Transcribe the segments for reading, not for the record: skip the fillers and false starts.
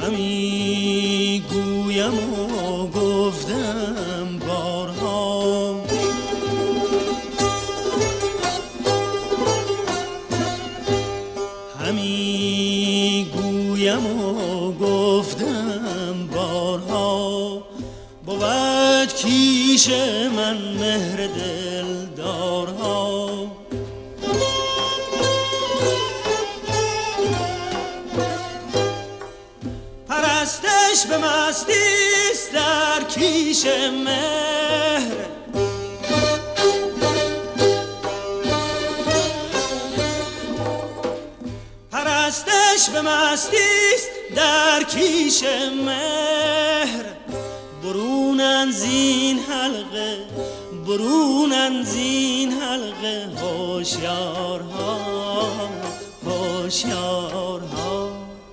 همی گویم و گفتم بارها، همی گویم و گفتم بارها، بود کیش من مهر دلدارها. پرستش به مستیست در کیش مهر، پرستش به مستیست در کیش مهر. برونن زین حلقه، برونن زین حلقه هوشیارها، هوشیارها.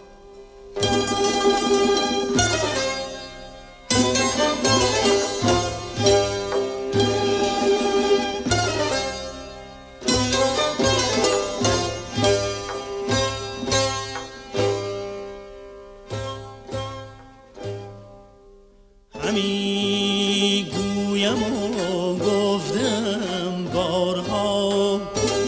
همی گویم و گفتم بارها،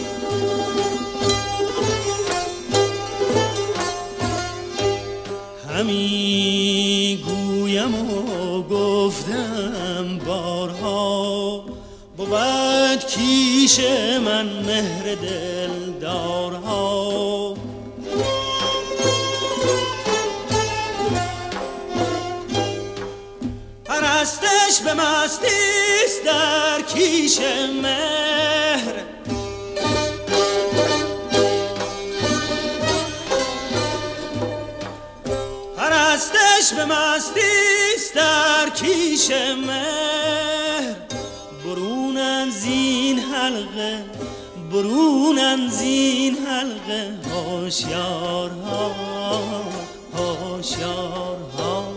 همی گویم و گفتم بارها، بود کیش من مهر دلدارها. پرستش به مستیست در کیش مهر، پرستش به مستیست در کیش مهر. برونن زین حلقه، برونن زین حلقه هوشیارها، هوشیارها.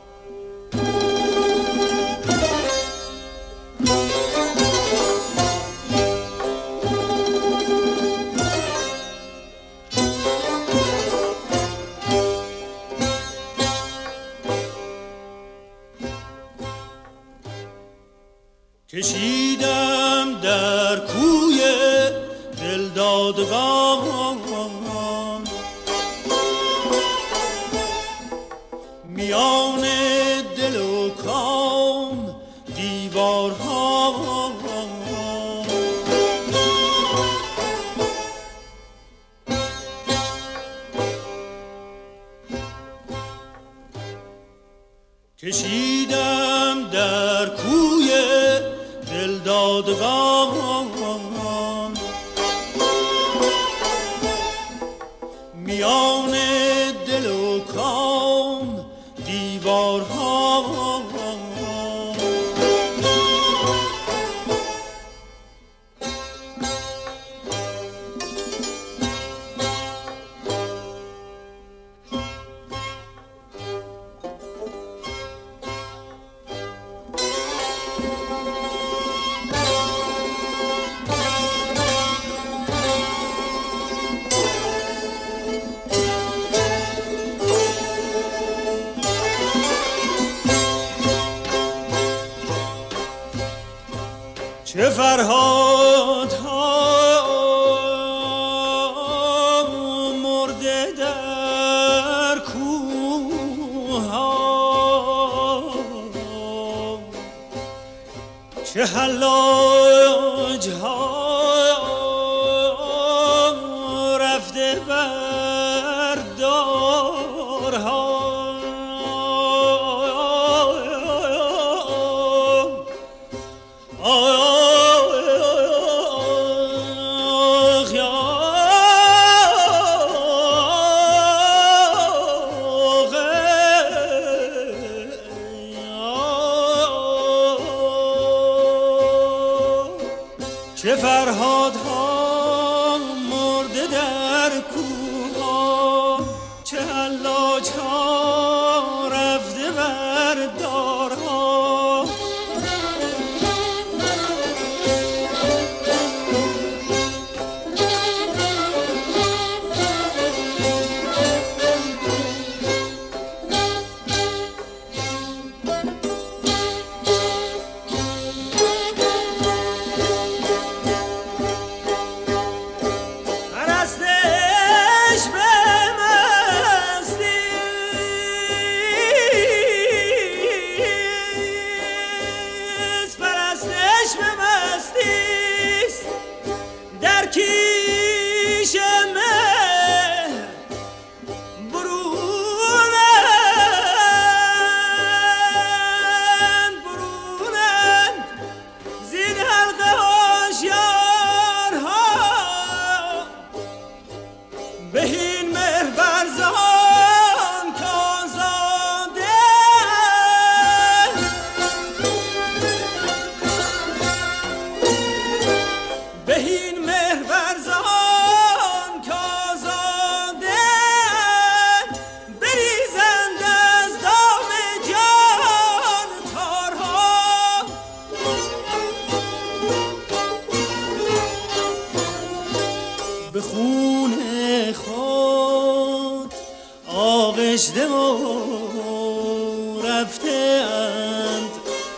کشیدم در کوی دلدادگان، میان دل و کام دیوارها. کشیدم در کوی دلدادگان، میان دل و کام دیوارها. چه فرهادها مرده در کوه‌ها، چه حلاجها رفته بر دارها. چه فرهادها مرده در کوه‌ها، چه حلاجها رفته بر دارها. گذشته و رفته اند،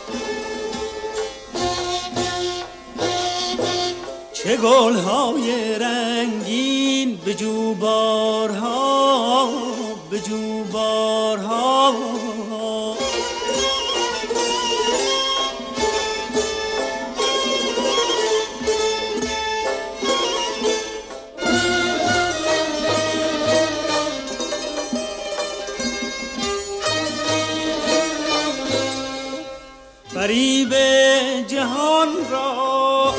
چه گل‌های رنگین به جوبارها، به جوبارها. فریب جهان را،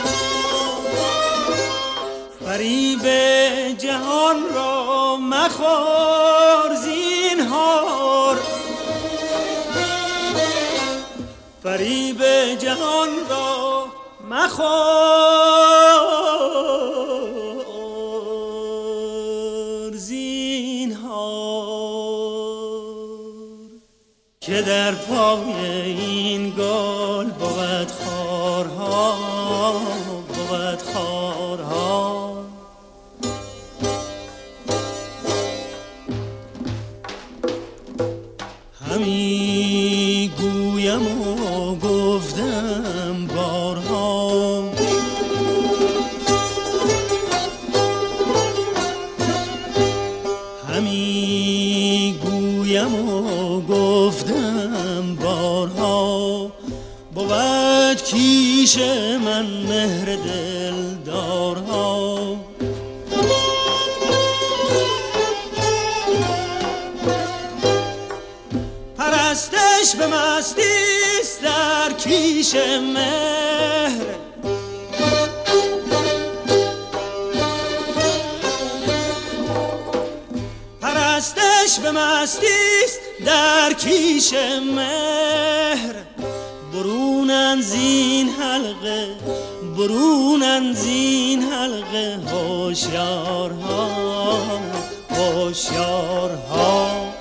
فریب جهان را مخور زینهار، فریب جهان را مخور زینهار، که در پای این گل بود خارها، بود خارها. همی گویم و گفتم بارها، همی گویم و گفتم بارها، بود کیش من مهر دلدارها. پرستش به مستیست در کیش مهر، پرستش به مستیست در کیش مهر. برونن زین حلقه، برونن زین حلقه هوشیارها، هوشیارها.